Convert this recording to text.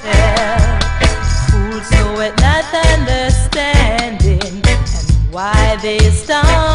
tell. Fools know it not understanding, and why they stumble.